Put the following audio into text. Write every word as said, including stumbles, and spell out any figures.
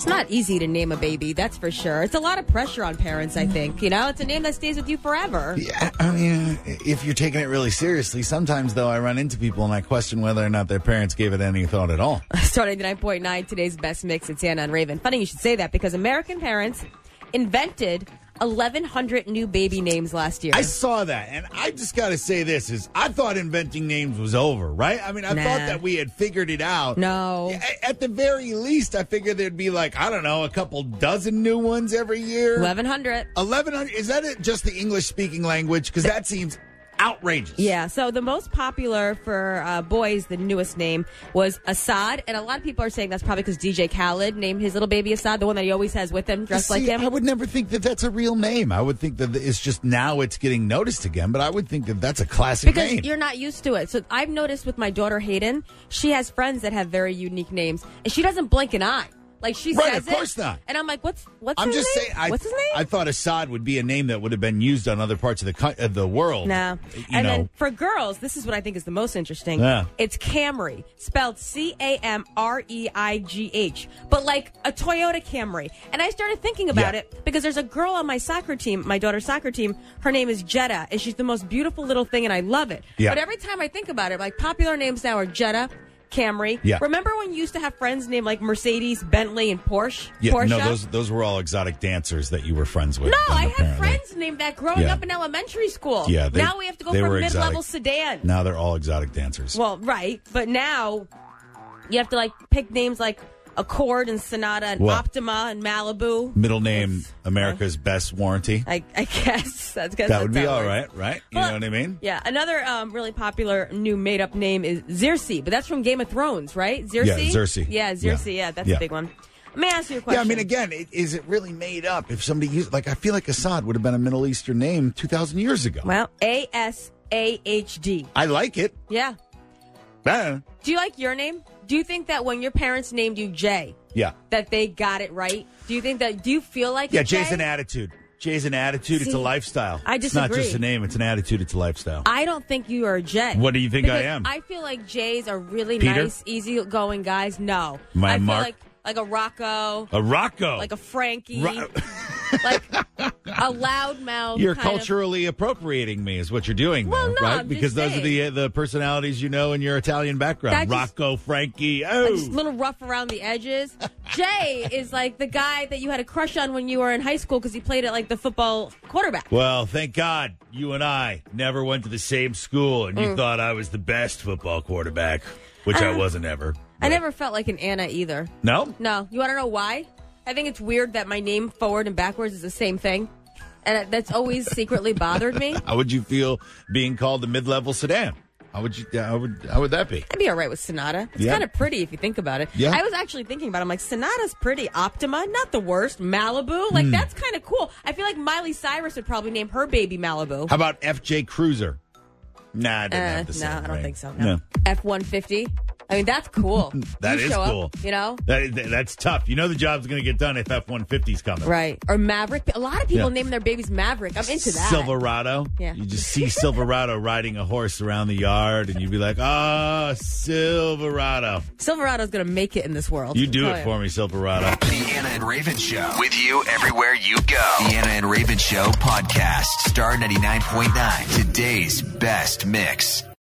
It's not easy to name a baby, that's for sure. It's a lot of pressure on parents, I think. You know, it's a name that stays with you forever. Yeah, I mean, if you're taking it really seriously, sometimes, though, I run into people and I question whether or not their parents gave it any thought at all. Starting the nine point nine, today's best mix, it's Anna and Raven. Funny you should say that because American parents invented eleven hundred new baby names last year. I saw that, and I just got to say this, is I thought inventing names was over, right? I mean, I Nah. thought that we had figured it out. No. A- At the very least, I figured there'd be like, I don't know, a couple dozen new ones every year. eleven hundred. eleven hundred, is that it, just the English-speaking language? Because that seems outrageous. Yeah, so the most popular for uh, boys, the newest name, was Assad. And a lot of people are saying that's probably because D J Khaled named his little baby Assad, the one that he always has with him, dressed See, like him. I would never think that that's a real name. I would think that it's just now it's getting noticed again, but I would think that that's a classic Because name. you're not used to it. So I've noticed with my daughter Hayden, she has friends that have very unique names, and she doesn't blink an eye. Like she Right, says of course it, not. and I'm like, "What's what's I'm his just name? saying. I, what's his name?" I thought Assad would be a name that would have been used on other parts of the co- of the world. No. You And know. then for girls, this is what I think is the most interesting. Yeah. It's Camry, spelled C A M R E I G H, but like a Toyota Camry. And I started thinking about Yeah. it because there's a girl on my soccer team, my daughter's soccer team. Her name is Jetta, and she's the most beautiful little thing, and I love it. Yeah. But every time I think about it, like popular names now are Jetta, Camry. Yeah. Remember when you used to have friends named like Mercedes, Bentley, and Porsche? Yeah, Porsche? no, those those were all exotic dancers that you were friends with. No, then, I had apparently. friends named that growing Yeah. up in elementary school. Yeah, they- now we have to go they for were mid-level exotic. sedan. Now they're all exotic dancers. Well, right, but now you have to like pick names like Accord and Sonata and Well, Optima and Malibu. Middle name It's- America's Best Warranty. I, I guess that's guess That would that's be how it all works. right, right? You Well, know what I mean? Yeah, another um, really popular new made-up name is Xerxes, but that's from Game of Thrones, right? Xerxes? Yeah, Xerxes. Yeah, Xerxes, yeah, Yeah. that's Yeah. a big one. Let me ask you a Yeah, question. I mean, again, it, is it really made up? If somebody used, like, I feel like Assad would have been a Middle Eastern name two thousand years ago. Well, A S A H D. I like it. Yeah. Uh, Do you like your name? Do you think that when your parents named you Jay, yeah. that they got it right? Do you think that, do you feel like Yeah, it's Jay's Jay? an attitude. Jay's an attitude. it's See, a lifestyle. I It's not disagree. just a name. It's an attitude. It's a lifestyle. I don't think you are a Jay. What do you think I Because am? I feel like Jays are really Peter? nice, easygoing guys. No. Am I I a feel Mark? like like a Rocco, a Rocco. like a Frankie, Ro- like a loudmouth. You're kind of- culturally appropriating me, is what you're doing, Well, there, no, right? I'm Because just those are the saying. uh, the personalities you know in your Italian background. That just- Rocco, Frankie. like, Oh, just a little rough around the edges. Jay is like the guy that you had a crush on when you were in high school because he played at like the football quarterback. well, thank God you and I never went to the same school, and you Mm. thought I was the best football quarterback, which I Uh, wasn't ever. I But- never felt like an Anna either. No. No. You want to know why? I think it's weird that my name forward and backwards is the same thing. And that's always secretly bothered me. How would you feel being called a mid-level sedan? How would you? How would? How would that be? I'd be all right with Sonata. It's Yeah. kind of pretty if you think about it. Yeah. I was actually thinking about it. I'm like, Sonata's pretty. Optima, not the worst. Malibu, Hmm. like, that's kind of cool. I feel like Miley Cyrus would probably name her baby Malibu. How about F J Cruiser? Nah, it doesn't Uh, have the no, same I don't ring. think so. No. F one fifty. I mean, that's cool. That You is show up, cool. you know? That, that- that's tough. You know the job's going to get done if F one fifty's coming. Right. Or Maverick. A lot of people Yeah. name their babies Maverick. I'm into that. Silverado. Yeah. You just see Silverado riding a horse around the yard, and you'd be like, "Ah, Silverado." Silverado's going to make it in this world. You do Oh, it yeah. for me, Silverado. The Anna and Raven Show. With you everywhere you go. The Anna and Raven Show podcast. Star ninety-nine point nine. Today's best mix.